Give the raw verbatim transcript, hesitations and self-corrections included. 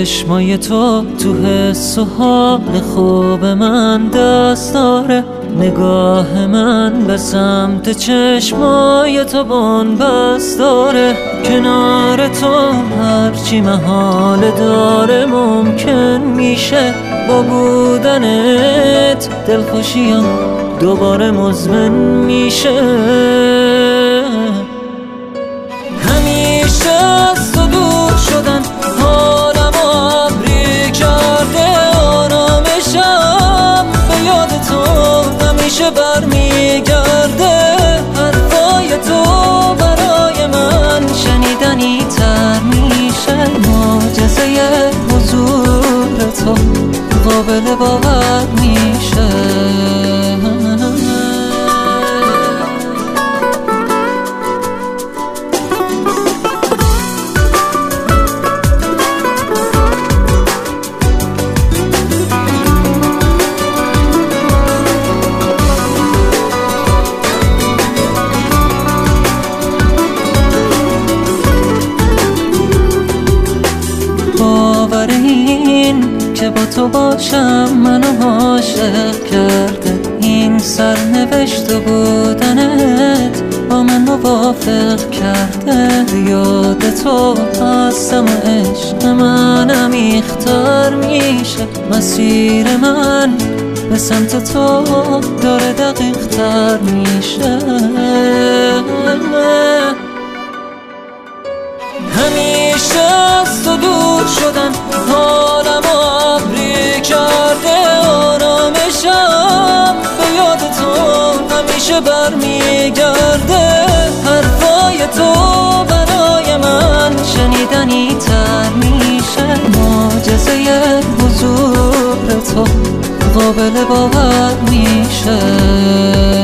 چشمای تو تو حس و حال خوب من دست داره، نگاه من به سمت چشمای تو بن‌بست داره. کنار تو هرچی محال داره ممکن میشه، با بودنت دلخوشیم دوباره مزمن میشه. همیشه از تو دور شدن حالم ابری کرده، آرامشم به یاد تو همیشه برمیگرده. حرفای تو برای من شنیدنی تر میشه، معجزه حضور تو قابل باور میشه. باور این که با تو باشم منو عاشق کرده، این سرنوشت بودنت با من موافق کرده. یاد تو هستم و عشق من عمیق‌تر میشه، مسیر من به سمت تو داره دقیق‌تر میشه. همیشه از تو دور شدن حالم ابری کرده، آرامشم به یاد تو همیشه برمیگرده. حرفای تو برای من شنیدنی تر میشه، معجزه حضور تو قابل باور میشه.